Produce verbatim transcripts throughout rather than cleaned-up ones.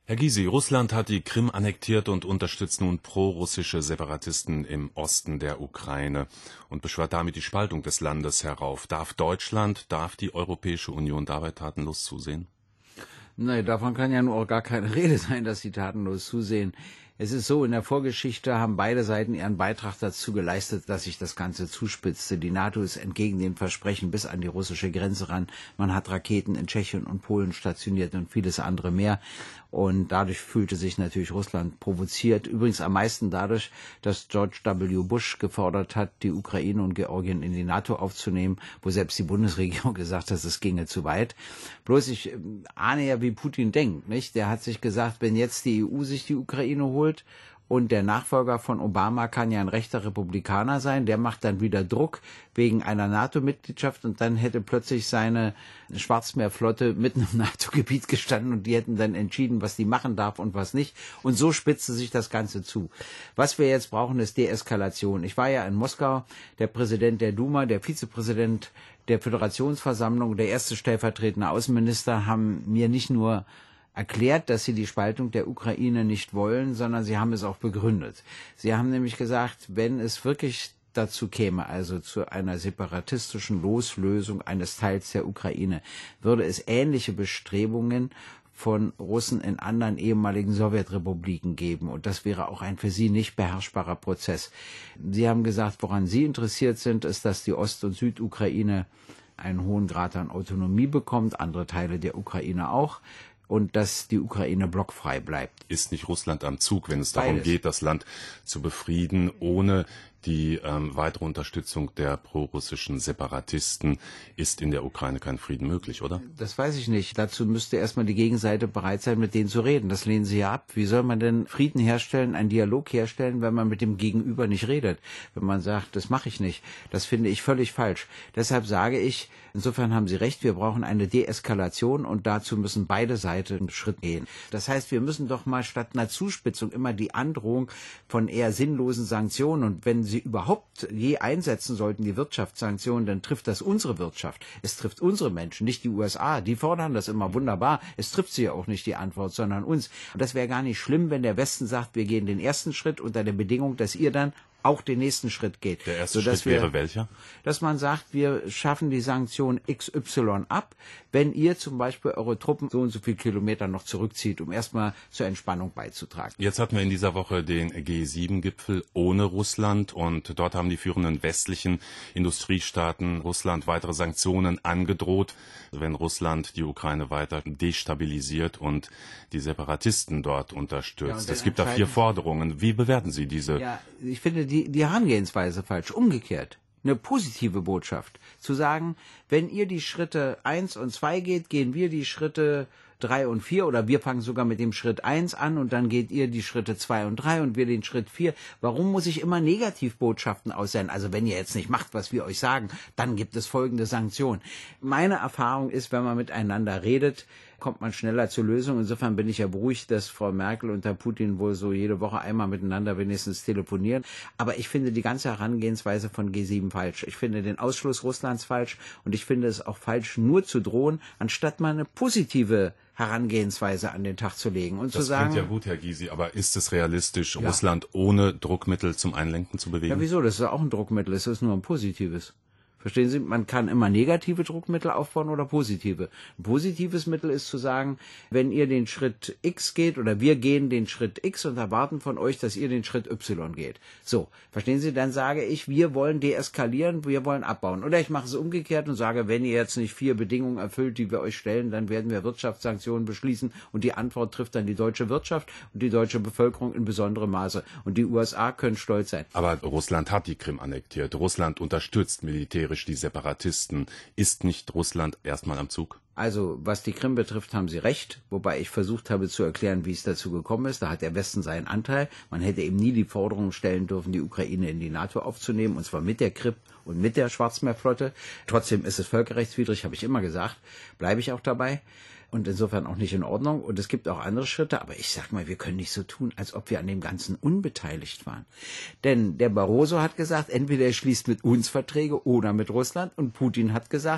Herr Gysi, Russland hat die Krim annektiert und unterstützt nun prorussische Separatisten im Osten der Ukraine und beschwört damit die Spaltung des Landes herauf. Darf Deutschland, darf die Europäische Union dabei tatenlos zusehen? Nein, davon kann ja nur auch gar keine Rede sein, dass sie tatenlos zusehen. Es ist so, in der Vorgeschichte haben beide Seiten ihren Beitrag dazu geleistet, dass sich das Ganze zuspitzte. Die NATO ist entgegen den Versprechen bis an die russische Grenze ran. Man hat Raketen in Tschechien und Polen stationiert und vieles andere mehr. Und dadurch fühlte sich natürlich Russland provoziert. Übrigens am meisten dadurch, dass George W. Bush gefordert hat, die Ukraine und Georgien in die NATO aufzunehmen, wo selbst die Bundesregierung gesagt hat, es ginge zu weit. Bloß ich ahne ja, wie Putin denkt, nicht? Der hat sich gesagt, wenn jetzt die E U sich die Ukraine holt, und der Nachfolger von Obama kann ja ein rechter Republikaner sein, der macht dann wieder Druck wegen einer NATO-Mitgliedschaft und dann hätte plötzlich seine Schwarzmeerflotte mitten im NATO-Gebiet gestanden und die hätten dann entschieden, was die machen darf und was nicht. Und so spitzte sich das Ganze zu. Was wir jetzt brauchen, ist Deeskalation. Ich war ja in Moskau, der Präsident der Duma, der Vizepräsident der Föderationsversammlung, der erste stellvertretende Außenminister haben mir nicht nur erklärt, dass sie die Spaltung der Ukraine nicht wollen, sondern sie haben es auch begründet. Sie haben nämlich gesagt, wenn es wirklich dazu käme, also zu einer separatistischen Loslösung eines Teils der Ukraine, würde es ähnliche Bestrebungen von Russen in anderen ehemaligen Sowjetrepubliken geben. Und das wäre auch ein für sie nicht beherrschbarer Prozess. Sie haben gesagt, woran sie interessiert sind, ist, dass die Ost- und Südukraine einen hohen Grad an Autonomie bekommt, andere Teile der Ukraine auch, und dass die Ukraine blockfrei bleibt. Ist nicht Russland am Zug, wenn es darum Beides. geht, das Land zu befrieden, ohne die ähm, weitere Unterstützung der prorussischen Separatisten? Ist in der Ukraine kein Frieden möglich, oder? Das weiß ich nicht. Dazu müsste erstmal die Gegenseite bereit sein, mit denen zu reden. Das lehnen sie ja ab. Wie soll man denn Frieden herstellen, einen Dialog herstellen, wenn man mit dem Gegenüber nicht redet? Wenn man sagt, das mache ich nicht. Das finde ich völlig falsch. Deshalb sage ich, insofern haben Sie recht, wir brauchen eine Deeskalation und dazu müssen beide Seiten einen Schritt gehen. Das heißt, wir müssen doch mal statt einer Zuspitzung immer die Androhung von eher sinnlosen Sanktionen, und wenn sie überhaupt je einsetzen sollten, die Wirtschaftssanktionen, dann trifft das unsere Wirtschaft. Es trifft unsere Menschen, nicht die U S A. Die fordern das immer wunderbar. Es trifft sie ja auch nicht, die Antwort, sondern uns. Und das wäre gar nicht schlimm, wenn der Westen sagt, wir gehen den ersten Schritt unter der Bedingung, dass ihr dann auch den nächsten Schritt geht. Der erste Schritt wäre welcher? Dass man sagt, wir schaffen die Sanktion X Y ab, wenn ihr zum Beispiel eure Truppen so und so viele Kilometer noch zurückzieht, um erstmal zur Entspannung beizutragen. Jetzt hatten wir in dieser Woche den G sieben Gipfel ohne Russland und dort haben die führenden westlichen Industriestaaten Russland weitere Sanktionen angedroht, wenn Russland die Ukraine weiter destabilisiert und die Separatisten dort unterstützt. Ja, es gibt da vier Forderungen. Wie bewerten Sie diese? Ja, ich finde die, die Herangehensweise falsch. Umgekehrt. Eine positive Botschaft. Zu sagen, wenn ihr die Schritte eins und zwei geht, gehen wir die Schritte drei und vier, oder wir fangen sogar mit dem Schritt eins an und dann geht ihr die Schritte zwei und drei und wir den Schritt vier. Warum muss ich immer Negativbotschaften aussenden? Also wenn ihr jetzt nicht macht, was wir euch sagen, dann gibt es folgende Sanktionen. Meine Erfahrung ist, wenn man miteinander redet, kommt man schneller zur Lösung. Insofern bin ich ja beruhigt, dass Frau Merkel und Herr Putin wohl so jede Woche einmal miteinander wenigstens telefonieren. Aber ich finde die ganze Herangehensweise von G sieben falsch. Ich finde den Ausschluss Russlands falsch und ich finde es auch falsch, nur zu drohen, anstatt mal eine positive Herangehensweise an den Tag zu legen und das zu sagen. Das klingt ja gut, Herr Gysi, aber ist es realistisch, ja. Russland ohne Druckmittel zum Einlenken zu bewegen? Ja, wieso? Das ist auch ein Druckmittel. Es ist nur ein positives. Verstehen Sie, man kann immer negative Druckmittel aufbauen oder positive. Ein positives Mittel ist zu sagen, wenn ihr den Schritt X geht oder wir gehen den Schritt X und erwarten von euch, dass ihr den Schritt Y geht. So, verstehen Sie, dann sage ich, wir wollen deeskalieren, wir wollen abbauen. Oder ich mache es umgekehrt und sage, wenn ihr jetzt nicht vier Bedingungen erfüllt, die wir euch stellen, dann werden wir Wirtschaftssanktionen beschließen und die Antwort trifft dann die deutsche Wirtschaft und die deutsche Bevölkerung in besonderem Maße. Und die U S A können stolz sein. Aber Russland hat die Krim annektiert. Russland unterstützt militärisch die Separatisten. Ist nicht Russland erstmal am Zug? Also, was die Krim betrifft, haben Sie recht, wobei ich versucht habe zu erklären, wie es dazu gekommen ist. Da hat der Westen seinen Anteil. Man hätte eben nie die Forderung stellen dürfen, die Ukraine in die NATO aufzunehmen, und zwar mit der Krim und mit der Schwarzmeerflotte. Trotzdem ist es völkerrechtswidrig, habe ich immer gesagt, bleibe ich auch dabei. Und insofern auch nicht in Ordnung. Und es gibt auch andere Schritte. Aber ich sag mal, wir können nicht so tun, als ob wir an dem Ganzen unbeteiligt waren. Denn der Barroso hat gesagt, entweder er schließt mit uns Verträge oder mit Russland. Und Putin hat gesagt,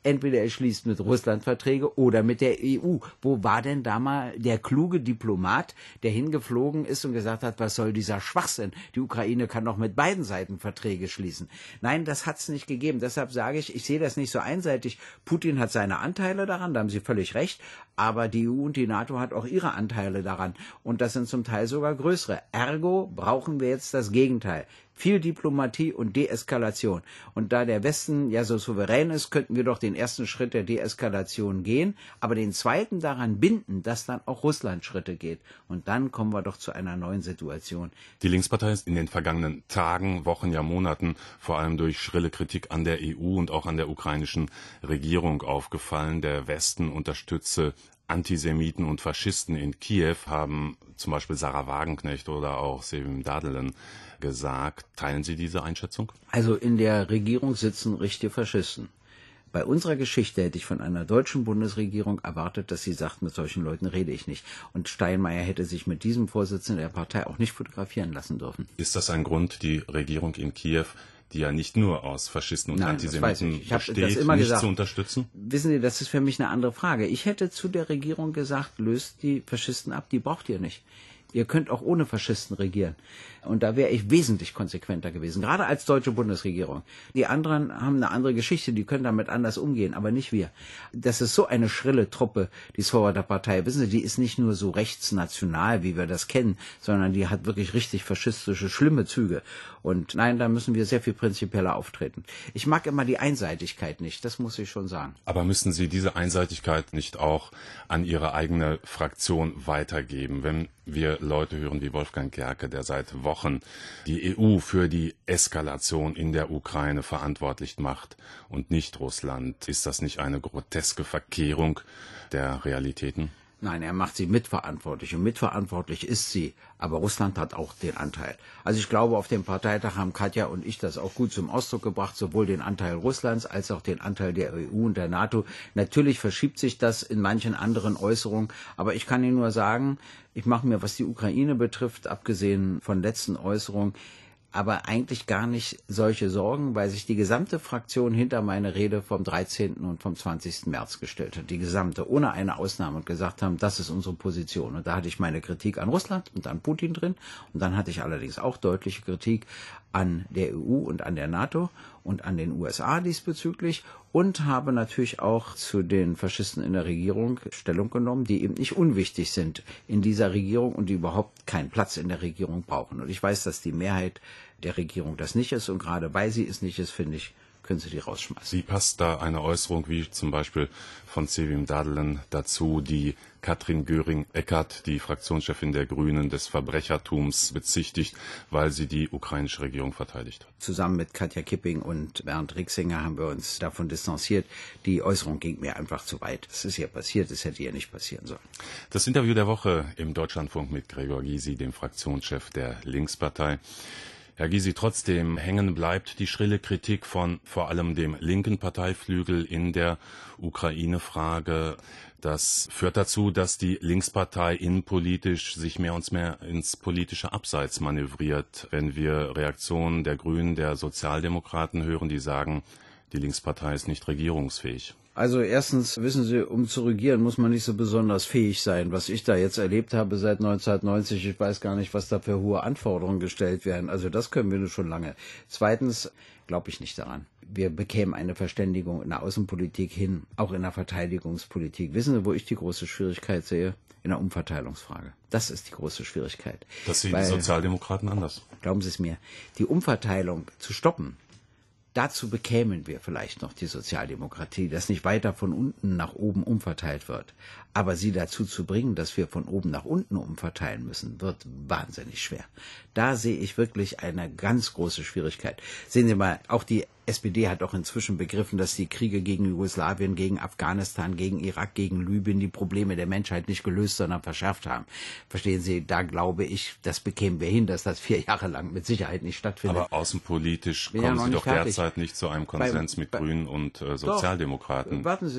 Entweder er schließt mit Russland Verträge oder mit der E U. Wo war denn da mal der kluge Diplomat, der hingeflogen ist und gesagt hat, was soll dieser Schwachsinn? Die Ukraine kann doch mit beiden Seiten Verträge schließen. Nein, das hat es nicht gegeben. Deshalb sage ich, ich sehe das nicht so einseitig. Putin hat seine Anteile daran, da haben Sie völlig recht. Aber die E U und die NATO hat auch ihre Anteile daran. Und das sind zum Teil sogar größere. Ergo brauchen wir jetzt das Gegenteil. Viel Diplomatie und Deeskalation. Und da der Westen ja so souverän ist, könnten wir doch den ersten Schritt der Deeskalation gehen, aber den zweiten daran binden, dass dann auch Russland Schritte geht. Und dann kommen wir doch zu einer neuen Situation. Die Linkspartei ist in den vergangenen Tagen, Wochen, ja Monaten vor allem durch schrille Kritik an der E U und auch an der ukrainischen Regierung aufgefallen. Der Westen unterstütze Antisemiten und Faschisten in Kiew, haben zum Beispiel Sarah Wagenknecht oder auch Sevim Dadelen gesagt. Teilen Sie diese Einschätzung? Also in der Regierung sitzen richtige Faschisten. Bei unserer Geschichte hätte ich von einer deutschen Bundesregierung erwartet, dass sie sagt, mit solchen Leuten rede ich nicht. Und Steinmeier hätte sich mit diesem Vorsitzenden der Partei auch nicht fotografieren lassen dürfen. Ist das ein Grund, die Regierung in Kiew, die ja nicht nur aus Faschisten und Nein, Antisemiten ich. Ich besteht, das immer nicht gesagt. zu unterstützen? Wissen Sie, das ist für mich eine andere Frage. Ich hätte zu der Regierung gesagt, löst die Faschisten ab, die braucht ihr nicht. Ihr könnt auch ohne Faschisten regieren. Und da wäre ich wesentlich konsequenter gewesen, gerade als deutsche Bundesregierung. Die anderen haben eine andere Geschichte, die können damit anders umgehen, aber nicht wir. Das ist so eine schrille Truppe, die Swoboda Partei. Wissen Sie, die ist nicht nur so rechtsnational, wie wir das kennen, sondern die hat wirklich richtig faschistische, schlimme Züge. Und nein, da müssen wir sehr viel prinzipieller auftreten. Ich mag immer die Einseitigkeit nicht, das muss ich schon sagen. Aber müssen Sie diese Einseitigkeit nicht auch an Ihre eigene Fraktion weitergeben? Wenn wir Leute hören wie Wolfgang Gerke, der seit Wochen die E U für die Eskalation in der Ukraine verantwortlich macht und nicht Russland, ist das nicht eine groteske Verkehrung der Realitäten? Nein, er macht sie mitverantwortlich und mitverantwortlich ist sie, aber Russland hat auch den Anteil. Also ich glaube, auf dem Parteitag haben Katja und ich das auch gut zum Ausdruck gebracht, sowohl den Anteil Russlands als auch den Anteil der E U und der NATO. Natürlich verschiebt sich das in manchen anderen Äußerungen, aber ich kann Ihnen nur sagen, ich mache mir, was die Ukraine betrifft, abgesehen von letzten Äußerungen, aber eigentlich gar nicht solche Sorgen, weil sich die gesamte Fraktion hinter meine Rede vom dreizehnten und vom zwanzigsten März gestellt hat. Die gesamte, ohne eine Ausnahme, und gesagt haben, das ist unsere Position. Und da hatte ich meine Kritik an Russland und an Putin drin. Und dann hatte ich allerdings auch deutliche Kritik an der E U und an der NATO und an den U S A diesbezüglich und habe natürlich auch zu den Faschisten in der Regierung Stellung genommen, die eben nicht unwichtig sind in dieser Regierung und die überhaupt keinen Platz in der Regierung brauchen. Und ich weiß, dass die Mehrheit der Regierung das nicht ist und gerade weil sie es nicht ist, finde ich, können Sie die rausschmeißen. Wie passt da eine Äußerung wie zum Beispiel von Sevim Dadelen dazu, die Katrin Göring-Eckardt, die Fraktionschefin der Grünen, des Verbrechertums bezichtigt, weil sie die ukrainische Regierung verteidigt hat? Zusammen mit Katja Kipping und Bernd Rixinger haben wir uns davon distanziert. Die Äußerung ging mir einfach zu weit. Es ist ja passiert, es hätte ja nicht passieren sollen. Das Interview der Woche im Deutschlandfunk mit Gregor Gysi, dem Fraktionschef der Linkspartei. Herr Gysi, trotzdem hängen bleibt die schrille Kritik von vor allem dem linken Parteiflügel in der Ukraine-Frage. Das führt dazu, dass die Linkspartei innenpolitisch sich mehr und mehr ins politische Abseits manövriert. Wenn wir Reaktionen der Grünen, der Sozialdemokraten hören, die sagen, die Linkspartei ist nicht regierungsfähig. Also erstens, wissen Sie, um zu regieren, muss man nicht so besonders fähig sein. Was ich da jetzt erlebt habe seit neunzehnhundertneunzig, ich weiß gar nicht, was da für hohe Anforderungen gestellt werden. Also das können wir nur schon lange. Zweitens glaube ich nicht daran. Wir bekämen eine Verständigung in der Außenpolitik hin, auch in der Verteidigungspolitik. Wissen Sie, wo ich die große Schwierigkeit sehe? In der Umverteilungsfrage. Das ist die große Schwierigkeit. Das sehen die Sozialdemokraten anders. Glauben Sie es mir, die Umverteilung zu stoppen, dazu bekämen wir vielleicht noch die Sozialdemokratie, dass nicht weiter von unten nach oben umverteilt wird. Aber sie dazu zu bringen, dass wir von oben nach unten umverteilen müssen, wird wahnsinnig schwer. Da sehe ich wirklich eine ganz große Schwierigkeit. Sehen Sie mal, auch die S P D hat doch inzwischen begriffen, dass die Kriege gegen Jugoslawien, gegen Afghanistan, gegen Irak, gegen Libyen die Probleme der Menschheit nicht gelöst, sondern verschärft haben. Verstehen Sie, da glaube ich, das bekämen wir hin, dass das vier Jahre lang mit Sicherheit nicht stattfindet. Aber außenpolitisch Bin kommen ja Sie nicht doch fertig. derzeit nicht zu einem Konsens Bei, mit bei, Grünen und äh, Sozialdemokraten. Doch, warten Sie es.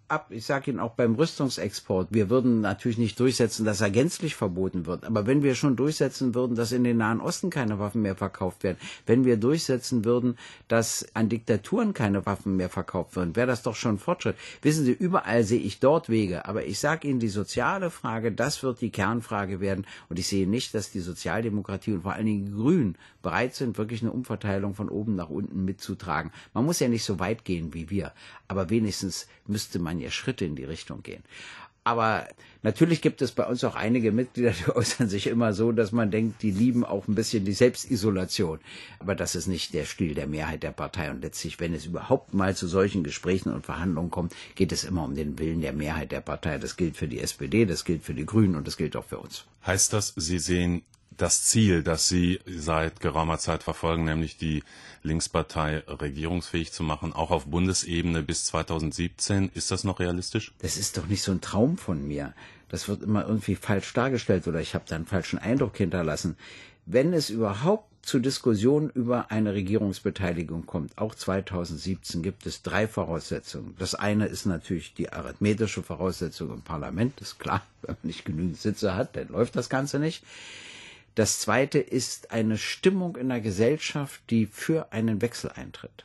ab. Ich sage Ihnen auch beim Rüstungsexport, wir würden natürlich nicht durchsetzen, dass er gänzlich verboten wird. Aber wenn wir schon durchsetzen würden, dass in den Nahen Osten keine Waffen mehr verkauft werden, wenn wir durchsetzen würden, dass an Diktaturen keine Waffen mehr verkauft werden, wäre das doch schon ein Fortschritt. Wissen Sie, überall sehe ich dort Wege. Aber ich sage Ihnen, die soziale Frage, das wird die Kernfrage werden. Und ich sehe nicht, dass die Sozialdemokratie und vor allen Dingen die Grünen bereit sind, wirklich eine Umverteilung von oben nach unten mitzutragen. Man muss ja nicht so weit gehen wie wir, aber wenigstens müsste man ja Schritte in die Richtung gehen. Aber natürlich gibt es bei uns auch einige Mitglieder, die äußern sich immer so, dass man denkt, die lieben auch ein bisschen die Selbstisolation. Aber das ist nicht der Stil der Mehrheit der Partei. Und letztlich, wenn es überhaupt mal zu solchen Gesprächen und Verhandlungen kommt, geht es immer um den Willen der Mehrheit der Partei. Das gilt für die S P D, das gilt für die Grünen und das gilt auch für uns. Heißt das, Sie sehen das Ziel, das Sie seit geraumer Zeit verfolgen, nämlich die Linkspartei regierungsfähig zu machen, auch auf Bundesebene bis zweitausendsiebzehn, ist das noch realistisch? Das ist doch nicht so ein Traum von mir. Das wird immer irgendwie falsch dargestellt oder ich habe da einen falschen Eindruck hinterlassen. Wenn es überhaupt zu Diskussionen über eine Regierungsbeteiligung kommt, auch zweitausendsiebzehn, gibt es drei Voraussetzungen. Das eine ist natürlich die arithmetische Voraussetzung im Parlament, ist klar, wenn man nicht genügend Sitze hat, dann läuft das Ganze nicht. Das zweite ist eine Stimmung in der Gesellschaft, die für einen Wechsel eintritt.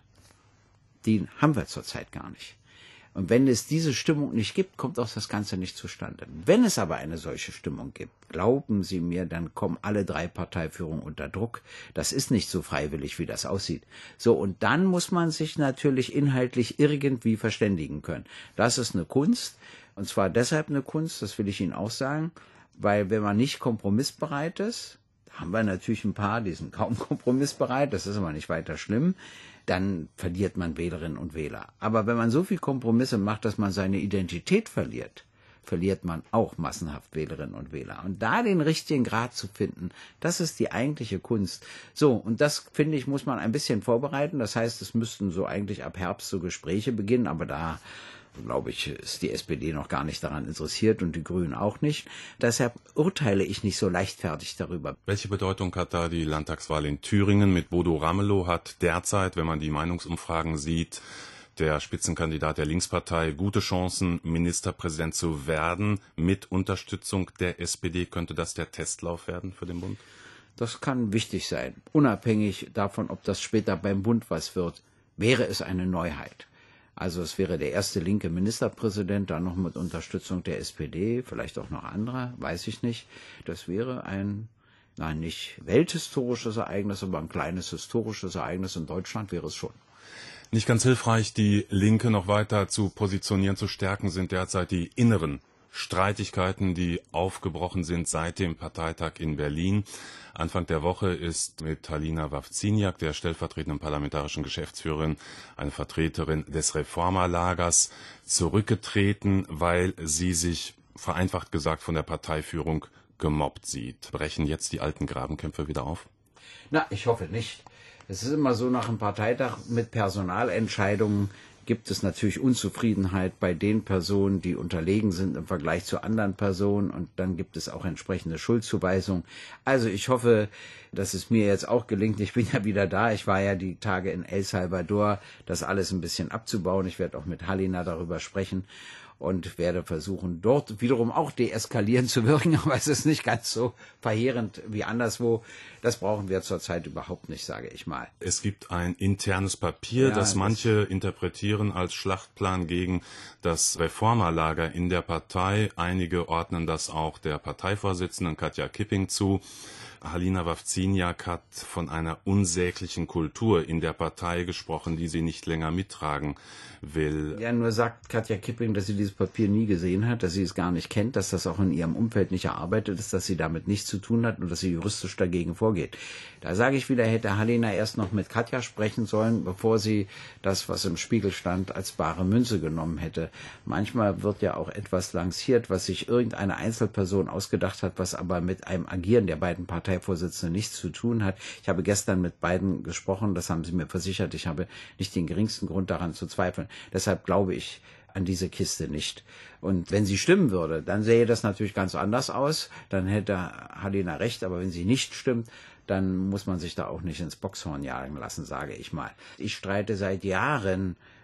Die haben wir zurzeit gar nicht. Und wenn es diese Stimmung nicht gibt, kommt auch das Ganze nicht zustande. Wenn es aber eine solche Stimmung gibt, glauben Sie mir, dann kommen alle drei Parteiführungen unter Druck. Das ist nicht so freiwillig, wie das aussieht. So, und dann muss man sich natürlich inhaltlich irgendwie verständigen können. Das ist eine Kunst. Und zwar deshalb eine Kunst, das will ich Ihnen auch sagen, weil wenn man nicht kompromissbereit ist, haben wir natürlich ein paar, die sind kaum kompromissbereit, das ist aber nicht weiter schlimm, dann verliert man Wählerinnen und Wähler. Aber wenn man so viel Kompromisse macht, dass man seine Identität verliert, verliert man auch massenhaft Wählerinnen und Wähler. Und da den richtigen Grad zu finden, das ist die eigentliche Kunst. So, und das, finde ich, muss man ein bisschen vorbereiten. Das heißt, es müssten so eigentlich ab Herbst so Gespräche beginnen, aber da glaube ich, ist die S P D noch gar nicht daran interessiert und die Grünen auch nicht. Deshalb urteile ich nicht so leichtfertig darüber. Welche Bedeutung hat da die Landtagswahl in Thüringen mit Bodo Ramelow? Hat derzeit, wenn man die Meinungsumfragen sieht, der Spitzenkandidat der Linkspartei gute Chancen, Ministerpräsident zu werden? Mit Unterstützung der S P D könnte das der Testlauf werden für den Bund? Das kann wichtig sein. Unabhängig davon, ob das später beim Bund was wird, wäre es eine Neuheit. Also es wäre der erste linke Ministerpräsident, dann noch mit Unterstützung der S P D, vielleicht auch noch anderer, weiß ich nicht. Das wäre ein, nein, nicht welthistorisches Ereignis, aber ein kleines historisches Ereignis in Deutschland wäre es schon. Nicht ganz hilfreich, die Linke noch weiter zu positionieren, zu stärken, sind derzeit die inneren Streitigkeiten, die aufgebrochen sind seit dem Parteitag in Berlin. Anfang der Woche ist mit Halina Wawrzyniak, der stellvertretenden parlamentarischen Geschäftsführerin, eine Vertreterin des Reformerlagers, zurückgetreten, weil sie sich, vereinfacht gesagt, von der Parteiführung gemobbt sieht. Brechen jetzt die alten Grabenkämpfe wieder auf? Na, ich hoffe nicht. Es ist immer so, nach einem Parteitag mit Personalentscheidungen gibt es natürlich Unzufriedenheit bei den Personen, die unterlegen sind im Vergleich zu anderen Personen, und dann gibt es auch entsprechende Schuldzuweisungen. Also ich hoffe, dass es mir jetzt auch gelingt. Ich bin ja wieder da. Ich war ja die Tage in El Salvador, das alles ein bisschen abzubauen. Ich werde auch mit Halina darüber sprechen und werde versuchen, dort wiederum auch deeskalierend zu wirken, aber es ist nicht ganz so verheerend wie anderswo. Das brauchen wir zurzeit überhaupt nicht, sage ich mal. Es gibt ein internes Papier, ja, das, das manche interpretieren als Schlachtplan gegen das Reformerlager in der Partei. Einige ordnen das auch der Parteivorsitzenden Katja Kipping zu. Halina Wawrzyniak hat von einer unsäglichen Kultur in der Partei gesprochen, die sie nicht länger mittragen will. Ja, nur sagt Katja Kipping, dass sie dieses Papier nie gesehen hat, dass sie es gar nicht kennt, dass das auch in ihrem Umfeld nicht erarbeitet ist, dass sie damit nichts zu tun hat und dass sie juristisch dagegen vorgeht. Da sage ich wieder, hätte Halina erst noch mit Katja sprechen sollen, bevor sie das, was im Spiegel stand, als bare Münze genommen hätte. Manchmal wird ja auch etwas lanciert, was sich irgendeine Einzelperson ausgedacht hat, was aber mit einem Agieren der beiden Parteivorsitzenden nichts zu tun hat. Ich habe gestern mit beiden gesprochen, das haben sie mir versichert. Ich habe nicht den geringsten Grund daran zu zweifeln. Deshalb glaube ich an diese Kiste nicht. Und wenn sie stimmen würde, dann sähe das natürlich ganz anders aus. Dann hätte Halina recht, aber wenn sie nicht stimmt, dann muss man sich da auch nicht ins Boxhorn jagen lassen, sage ich mal. Ich streite seit Jahren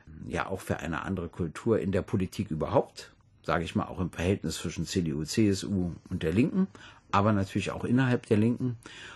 ja auch für eine andere Kultur in der Politik überhaupt, sage ich mal, auch im Verhältnis zwischen C D U, C S U und der Linken, aber natürlich auch innerhalb der Linken.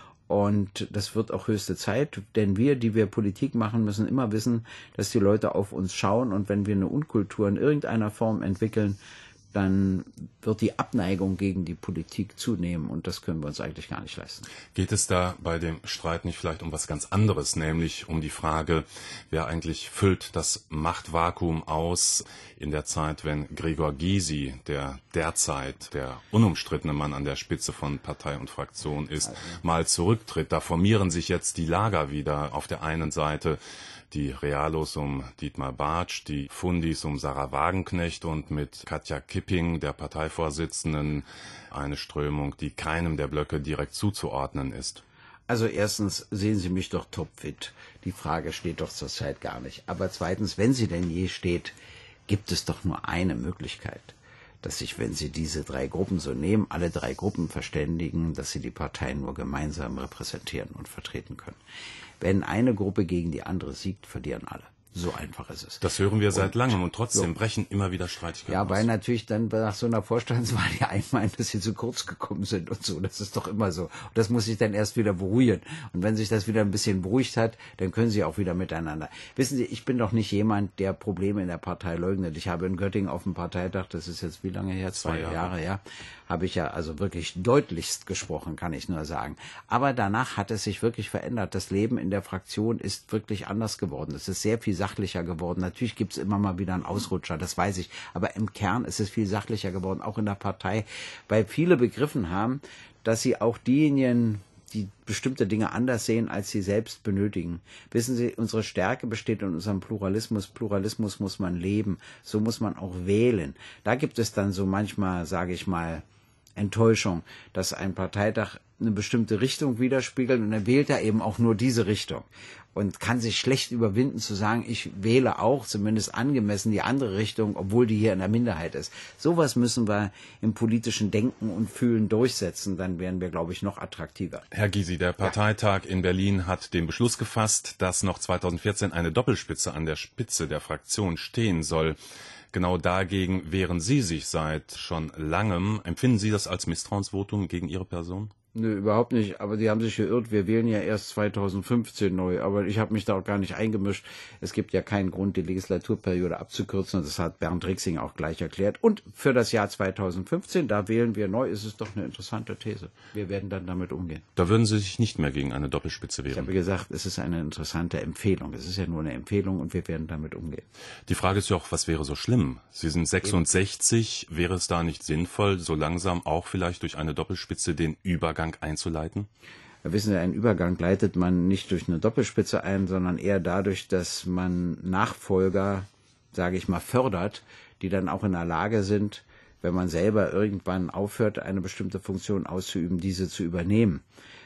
Und das wird auch höchste Zeit, denn wir, die wir Politik machen, müssen immer wissen, dass die Leute auf uns schauen. Und wenn wir eine Unkultur in irgendeiner Form entwickeln, dann wird die Abneigung gegen die Politik zunehmen. Und das können wir uns eigentlich gar nicht leisten. Geht es da bei dem Streit nicht vielleicht um was ganz anderes, nämlich um die Frage, wer eigentlich füllt das Machtvakuum aus in der Zeit, wenn Gregor Gysi, der derzeit der unumstrittene Mann an der Spitze von Partei und Fraktion ist, also mal zurücktritt? Da formieren sich jetzt die Lager wieder. Auf der einen Seite die Realos um Dietmar Bartsch, die Fundis um Sarah Wagenknecht und mit Katja Kipping, der Parteivorsitzenden, eine Strömung, die keinem der Blöcke direkt zuzuordnen ist. Also erstens sehen Sie mich doch topfit. Die Frage steht doch zurzeit gar nicht. Aber zweitens, wenn sie denn je steht, gibt es doch nur eine Möglichkeit, dass sich, wenn Sie diese drei Gruppen so nehmen, alle drei Gruppen verständigen, dass sie die Parteien nur gemeinsam repräsentieren und vertreten können. Wenn eine Gruppe gegen die andere siegt, verlieren alle. So einfach ist es. Das hören wir seit und, langem und trotzdem so. brechen immer wieder Streitigkeiten Ja, aus. weil natürlich dann nach so einer Vorstandswahl die einen meinen, dass sie zu kurz gekommen sind und so. Das ist doch immer so. Und das muss sich dann erst wieder beruhigen. Und wenn sich das wieder ein bisschen beruhigt hat, dann können sie auch wieder miteinander. Wissen Sie, ich bin doch nicht jemand, der Probleme in der Partei leugnet. Ich habe in Göttingen auf dem Parteitag, das ist jetzt wie lange her? Zwei, Zwei Jahre. Jahre, ja. Habe ich ja also wirklich deutlichst gesprochen, kann ich nur sagen. Aber danach hat es sich wirklich verändert. Das Leben in der Fraktion ist wirklich anders geworden. Es ist sehr viel sachlicher geworden. Natürlich gibt es immer mal wieder einen Ausrutscher, das weiß ich. Aber im Kern ist es viel sachlicher geworden, auch in der Partei, weil viele begriffen haben, dass sie auch diejenigen, die bestimmte Dinge anders sehen, als sie selbst benötigen. Wissen Sie, unsere Stärke besteht in unserem Pluralismus. Pluralismus muss man leben. So muss man auch wählen. Da gibt es dann so manchmal, sage ich mal, Enttäuschung, dass ein Parteitag eine bestimmte Richtung widerspiegelt und dann wählt er eben auch nur diese Richtung und kann sich schlecht überwinden zu sagen, ich wähle auch zumindest angemessen die andere Richtung, obwohl die hier in der Minderheit ist. Sowas müssen wir im politischen Denken und Fühlen durchsetzen, dann wären wir, glaube ich, noch attraktiver. Herr Gysi, der Parteitag ja. in Berlin hat den Beschluss gefasst, dass noch zweitausendvierzehn eine Doppelspitze an der Spitze der Fraktion stehen soll. Genau dagegen wehren Sie sich seit schon langem. Empfinden Sie das als Misstrauensvotum gegen Ihre Person? Nö, überhaupt nicht. Aber die haben sich geirrt. Wir wählen ja erst zweitausendfünfzehn neu. Aber ich habe mich da auch gar nicht eingemischt. Es gibt ja keinen Grund, die Legislaturperiode abzukürzen. Das hat Bernd Rixing auch gleich erklärt. Und für das Jahr zweitausendfünfzehn, da wählen wir neu. Es ist doch eine interessante These. Wir werden dann damit umgehen. Da würden Sie sich nicht mehr gegen eine Doppelspitze wehren? Ich habe gesagt, es ist eine interessante Empfehlung. Es ist ja nur eine Empfehlung und wir werden damit umgehen. Die Frage ist ja auch, was wäre so schlimm? Sie sind sechsundsechzig. Eben. Wäre es da nicht sinnvoll, so langsam auch vielleicht durch eine Doppelspitze den Übergang einzuleiten? Ja, wissen Sie, einen Übergang leitet man nicht durch eine Doppelspitze ein, sondern eher dadurch, dass man Nachfolger, sage ich mal, fördert, die dann auch in der Lage sind, wenn man selber irgendwann aufhört, eine bestimmte Funktion auszuüben, diese zu übernehmen.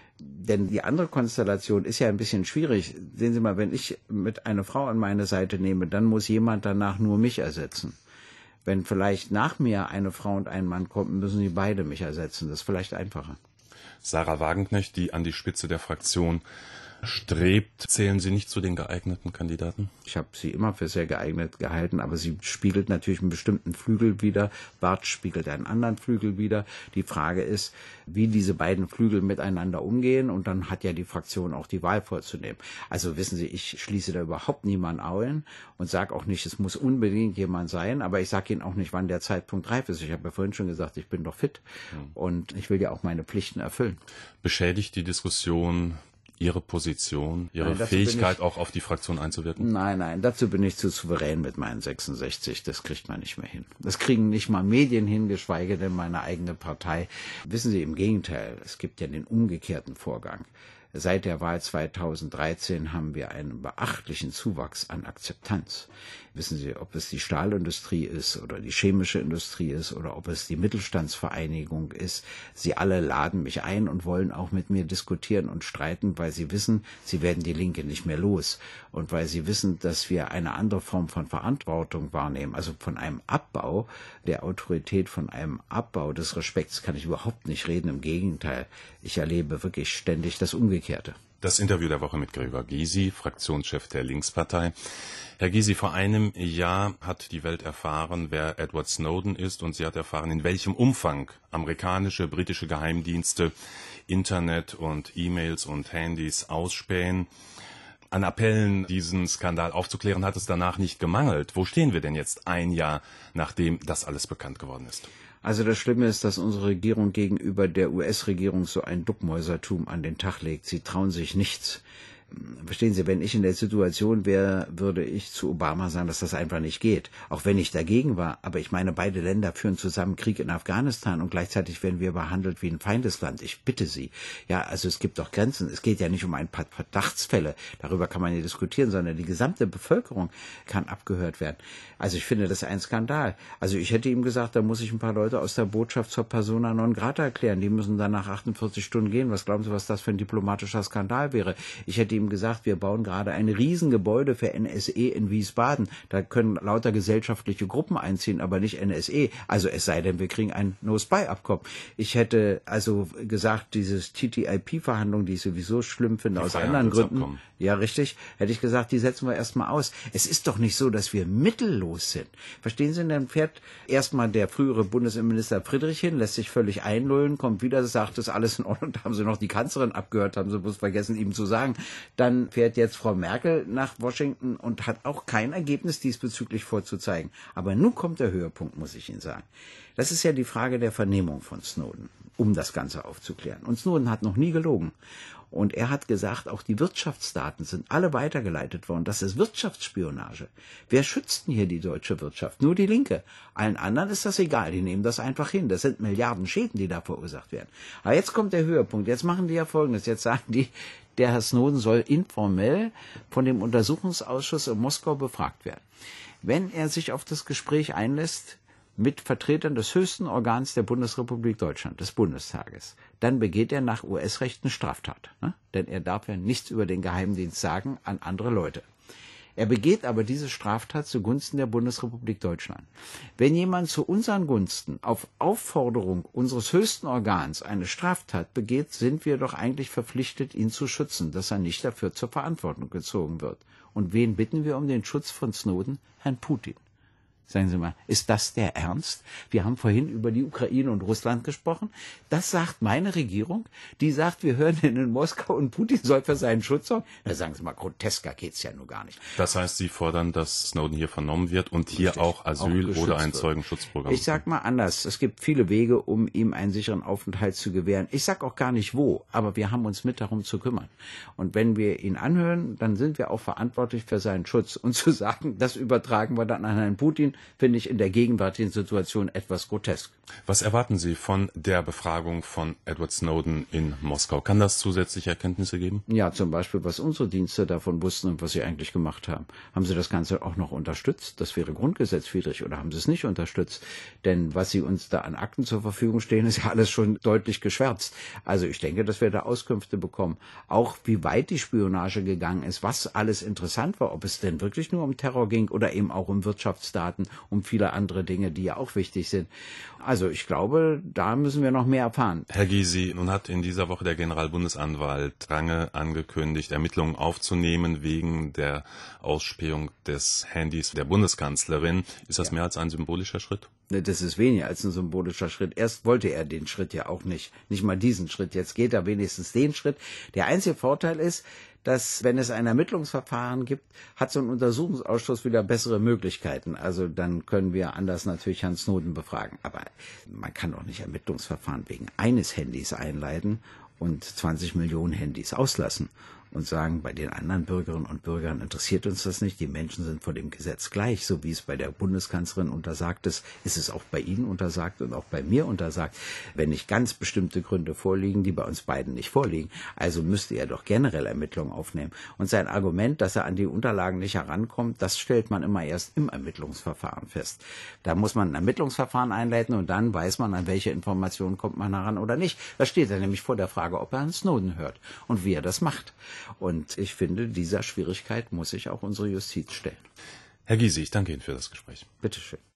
Denn die andere Konstellation ist ja ein bisschen schwierig. Sehen Sie mal, wenn ich mit einer Frau an meine Seite nehme, dann muss jemand danach nur mich ersetzen. Wenn vielleicht nach mir eine Frau und ein Mann kommen, müssen sie beide mich ersetzen. Das ist vielleicht einfacher. Sarah Wagenknecht, die an die Spitze der Fraktion strebt, zählen Sie nicht zu den geeigneten Kandidaten? Ich habe sie immer für sehr geeignet gehalten, aber sie spiegelt natürlich einen bestimmten Flügel wider. Bartsch spiegelt einen anderen Flügel wider. Die Frage ist, wie diese beiden Flügel miteinander umgehen und dann hat ja die Fraktion auch die Wahl vorzunehmen. Also wissen Sie, ich schließe da überhaupt niemanden ein und sage auch nicht, es muss unbedingt jemand sein, aber ich sage Ihnen auch nicht, wann der Zeitpunkt reif ist. Ich habe ja vorhin schon gesagt, ich bin doch fit hm. und ich will ja auch meine Pflichten erfüllen. Beschädigt die Diskussion Ihre Position, Ihre nein, Fähigkeit, ich, auch auf die Fraktion einzuwirken? Nein, nein, dazu bin ich zu souverän mit meinen sechsundsechzig. Das kriegt man nicht mehr hin. Das kriegen nicht mal Medien hin, geschweige denn meine eigene Partei. Wissen Sie, im Gegenteil, es gibt ja den umgekehrten Vorgang. Seit der Wahl zweitausenddreizehn haben wir einen beachtlichen Zuwachs an Akzeptanz. Wissen Sie, ob es die Stahlindustrie ist oder die chemische Industrie ist oder ob es die Mittelstandsvereinigung ist. Sie alle laden mich ein und wollen auch mit mir diskutieren und streiten, weil sie wissen, sie werden die Linke nicht mehr los. Und weil sie wissen, dass wir eine andere Form von Verantwortung wahrnehmen. Also von einem Abbau der Autorität, von einem Abbau des Respekts kann ich überhaupt nicht reden. Im Gegenteil, ich erlebe wirklich ständig das Umgekehrte. Das Interview der Woche mit Gregor Gysi, Fraktionschef der Linkspartei. Herr Gysi, vor einem Jahr hat die Welt erfahren, wer Edward Snowden ist, und sie hat erfahren, in welchem Umfang amerikanische, britische Geheimdienste Internet und E-Mails und Handys ausspähen. An Appellen, diesen Skandal aufzuklären, hat es danach nicht gemangelt. Wo stehen wir denn jetzt ein Jahr, nachdem das alles bekannt geworden ist? Also das Schlimme ist, dass unsere Regierung gegenüber der U S-Regierung so ein Duckmäusertum an den Tag legt. Sie trauen sich nichts. Verstehen Sie, wenn ich in der Situation wäre, würde ich zu Obama sagen, dass das einfach nicht geht. Auch wenn ich dagegen war. Aber ich meine, beide Länder führen zusammen Krieg in Afghanistan und gleichzeitig werden wir behandelt wie ein Feindesland. Ich bitte Sie. Ja, also es gibt doch Grenzen. Es geht ja nicht um ein paar Verdachtsfälle. Darüber kann man ja diskutieren, sondern die gesamte Bevölkerung kann abgehört werden. Also ich finde das ein Skandal. Also ich hätte ihm gesagt, da muss ich ein paar Leute aus der Botschaft zur Persona non grata erklären. Die müssen dann nach achtundvierzig Stunden gehen. Was glauben Sie, was das für ein diplomatischer Skandal wäre? Ich hätte ihm gesagt, wir bauen gerade ein Riesengebäude für N S E in Wiesbaden. Da können lauter gesellschaftliche Gruppen einziehen, aber nicht N S E. Also es sei denn, wir kriegen ein No-Spy-Abkommen. Ich hätte also gesagt, dieses T T I P-Verhandlung, die ich sowieso schlimm finde, aus anderen Gründen. Ja, richtig. Hätte ich gesagt, die setzen wir erstmal aus. Es ist doch nicht so, dass wir mittellos sind. Verstehen Sie, dann fährt erstmal der frühere Bundesinnenminister Friedrich hin, lässt sich völlig einlullen, kommt wieder, sagt, das ist alles in Ordnung. Da haben Sie noch die Kanzlerin abgehört, haben Sie bloß vergessen, ihm zu sagen. Dann fährt jetzt Frau Merkel nach Washington und hat auch kein Ergebnis diesbezüglich vorzuzeigen. Aber nun kommt der Höhepunkt, muss ich Ihnen sagen. Das ist ja die Frage der Vernehmung von Snowden, um das Ganze aufzuklären. Und Snowden hat noch nie gelogen. Und er hat gesagt, auch die Wirtschaftsdaten sind alle weitergeleitet worden. Das ist Wirtschaftsspionage. Wer schützt denn hier die deutsche Wirtschaft? Nur die Linke. Allen anderen ist das egal. Die nehmen das einfach hin. Das sind Milliarden Schäden, die da verursacht werden. Aber jetzt kommt der Höhepunkt. Jetzt machen die ja Folgendes. Jetzt sagen die, der Herr Snowden soll informell von dem Untersuchungsausschuss in Moskau befragt werden. Wenn er sich auf das Gespräch einlässt mit Vertretern des höchsten Organs der Bundesrepublik Deutschland, des Bundestages, dann begeht er nach U S-Recht eine Straftat. Ne? Denn er darf ja nichts über den Geheimdienst sagen an andere Leute. Er begeht aber diese Straftat zugunsten der Bundesrepublik Deutschland. Wenn jemand zu unseren Gunsten auf Aufforderung unseres höchsten Organs eine Straftat begeht, sind wir doch eigentlich verpflichtet, ihn zu schützen, dass er nicht dafür zur Verantwortung gezogen wird. Und wen bitten wir um den Schutz von Snowden? Herrn Putin. Sagen Sie mal, ist das der Ernst? Wir haben vorhin über die Ukraine und Russland gesprochen. Das sagt meine Regierung. Die sagt, wir hören ihn in Moskau und Putin soll für seinen Schutz sorgen. Da sagen Sie mal, grotesker geht's ja nur gar nicht. Das heißt, Sie fordern, dass Snowden hier vernommen wird und hier Richtig, auch Asyl auch oder ein Zeugenschutzprogramm. Ich sag mal anders. Es gibt viele Wege, um ihm einen sicheren Aufenthalt zu gewähren. Ich sag auch gar nicht wo, aber wir haben uns mit darum zu kümmern. Und wenn wir ihn anhören, dann sind wir auch verantwortlich für seinen Schutz. Und zu sagen, das übertragen wir dann an Herrn Putin, finde ich in der gegenwärtigen Situation etwas grotesk. Was erwarten Sie von der Befragung von Edward Snowden in Moskau? Kann das zusätzliche Erkenntnisse geben? Ja, zum Beispiel, was unsere Dienste davon wussten und was sie eigentlich gemacht haben. Haben sie das Ganze auch noch unterstützt? Das wäre grundgesetzwidrig, oder haben sie es nicht unterstützt? Denn was sie uns da an Akten zur Verfügung stehen, ist ja alles schon deutlich geschwärzt. Also ich denke, dass wir da Auskünfte bekommen. Auch wie weit die Spionage gegangen ist, was alles interessant war, ob es denn wirklich nur um Terror ging oder eben auch um Wirtschaftsdaten, um viele andere Dinge, die ja auch wichtig sind. Also ich glaube, da müssen wir noch mehr erfahren. Herr Gysi, nun hat in dieser Woche der Generalbundesanwalt Range angekündigt, Ermittlungen aufzunehmen wegen der Ausspähung des Handys der Bundeskanzlerin. Ist das ja mehr als ein symbolischer Schritt? Das ist weniger als ein symbolischer Schritt. Erst wollte er den Schritt ja auch nicht. Nicht mal diesen Schritt. Jetzt geht er wenigstens den Schritt. Der einzige Vorteil ist, dass, wenn es ein Ermittlungsverfahren gibt, hat so ein Untersuchungsausschuss wieder bessere Möglichkeiten. Also dann können wir anders natürlich Herrn Snowden befragen. Aber man kann doch nicht Ermittlungsverfahren wegen eines Handys einleiten und zwanzig Millionen Handys auslassen und sagen, bei den anderen Bürgerinnen und Bürgern interessiert uns das nicht. Die Menschen sind vor dem Gesetz gleich, so wie es bei der Bundeskanzlerin untersagt ist, ist es auch bei Ihnen untersagt und auch bei mir untersagt, wenn nicht ganz bestimmte Gründe vorliegen, die bei uns beiden nicht vorliegen. Also müsste er doch generell Ermittlungen aufnehmen. Und sein Argument, dass er an die Unterlagen nicht herankommt, das stellt man immer erst im Ermittlungsverfahren fest. Da muss man ein Ermittlungsverfahren einleiten und dann weiß man, an welche Informationen kommt man heran oder nicht. Da steht er nämlich vor der Frage, ob er Herrn Snowden hört und wie er das macht. Und ich finde, dieser Schwierigkeit muss sich auch unsere Justiz stellen. Herr Gysi, ich danke Ihnen für das Gespräch. Bitte schön.